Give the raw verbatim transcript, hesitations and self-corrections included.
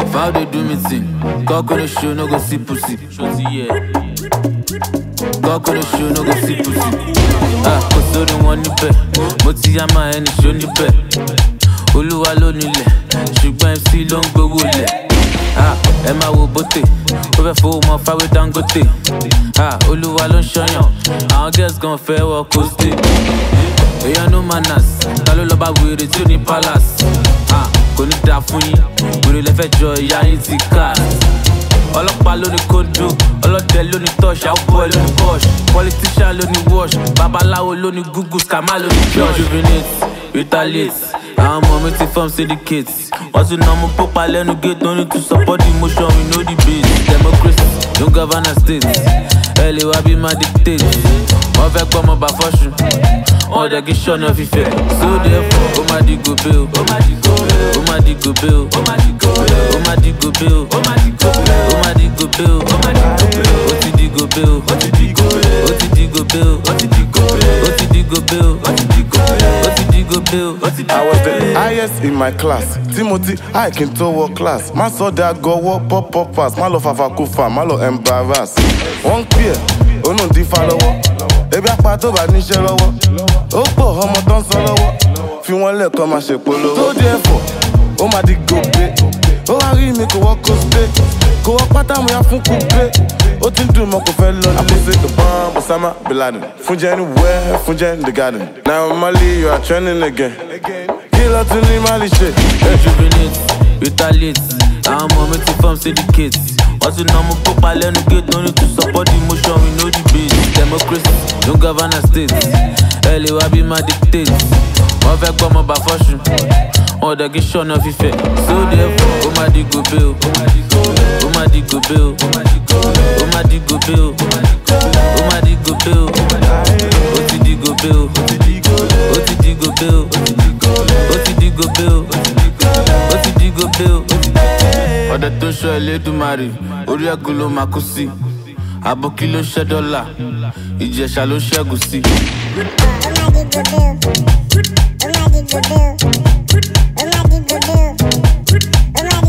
How they do me thing? Cock on the show, no go see pussy. Cock on the show, no go see pussy. Ah, cause so they want you pay. Moti yama any show you pay. Oluwa lo nile, ṣùgbọ́n M C ló ń gbowó lẹ̀. Ah, ẹ máa wo bóté, ó fẹ́ fowó mọ fáwé Dangote. Ah, Olúwa ló ń ṣọyàn, àwọn girls gan fẹ́ wọ coastal. Èèyàn no manners, ta ló lọ bá wèrè tí ó ní palace. Ah, kò ní dáa fún yín, wèrè lẹ́fẹ̀ẹ́ jọ ìyá yín ti ká. Ọlọ́pàá ló ní kóńdó, ọlọ́dẹ ló ní touch, àwòbọ̀ ló ní posh, politician ló ní wash, babaláwo ló ní google, scammer ló ní church. Rejuvenate, retaliate, àwọn ọmọ mi ti form syndicate. Wọ́n tún ná mú pópa lẹ́nu gate, no need to support the motion, we know the base. Democracy, no govern a state, ẹ lè wá bí máa dictate. Wọ́n fẹ́ gbọ́ ọmọ bá fọ́ṣù, wọ́n dẹ̀ kí ṣọ́nà fífẹ́. So therefore, ó máa di gòbé o, ó máa di gòbé o, ó máa di gòbé o, ó máa di gòbé o, ó máa di gòbé o, ó máa di gòbé o, ó máa di gòbé o, ó máa di gòbé o, ó ti di gòbé o, ó ti di gòbé o, ó ti di gòbé o, ó ti di gòbé o, ó ti di gòbé o, ó ti di gòbé o, ó ti di gòbé o, ó ti di gòbé o. I was the highest in my class. Timothy, I can to work class. Man saw that go walk pop pop pass. Man love fafa kufa, man love embarrass. One peer, oh no di follower. Ebi apa tó bá níṣẹ́ lọ́wọ́. Ó pọ̀ ọmọ tó ń sọ lọ́wọ́. Fi wọ́n lẹ̀ kọ́ máa ṣe polówó. So therefore, ó máa di gòbé. Ó wá rí mi kò wọ́ kó spé. Kò wọ́ pátá mo yá fún kúgbé. Ó ti ń dùn mọ́ kò fẹ́ lọ nílé. Àpòsí the bomb Osama Bin Laden. Fúnjẹ anywhere, fúnjẹ in the garden. Now Mali, you are trending again. Kill out to the Mali shit. Rejuvenate, retaliate, àwọn ọmọ mi ti form syndicate. Wọ́n tún ná mú pópa lẹ́nu gate, no need to support the motion, we know the base. Democracy, no govern a state, ẹ lè wá bí máa dictate. Wọ́n fẹ́ gbọ́ ọmọ bá fọ́ṣù, wọ́n dẹ̀ kí ṣọ́nà fífẹ́. So therefore, ó máa di gòbé o, ó máa di gòbé o, ó máa di gòbé o, ó máa di gòbé o, ó máa di gòbé o, ó máa di gòbé o, ó ti di gòbé o, ó ti di gòbé o, ó ti di gòbé o, ó ti di gòbé o, ó ti di gòbé o, ó ti di gòbé o. Ọ̀dẹ̀ tó ṣọ́ Elédùmarè, orí ẹ̀gún ló máa kú sí. Àbókí ló ṣẹ́ dọ́là, Ìjẹ̀ṣà ló ṣẹ́gun sí. Ó máa di gòbé o, ó máa di gòbé o, ó máa di gòbé o, ó máa di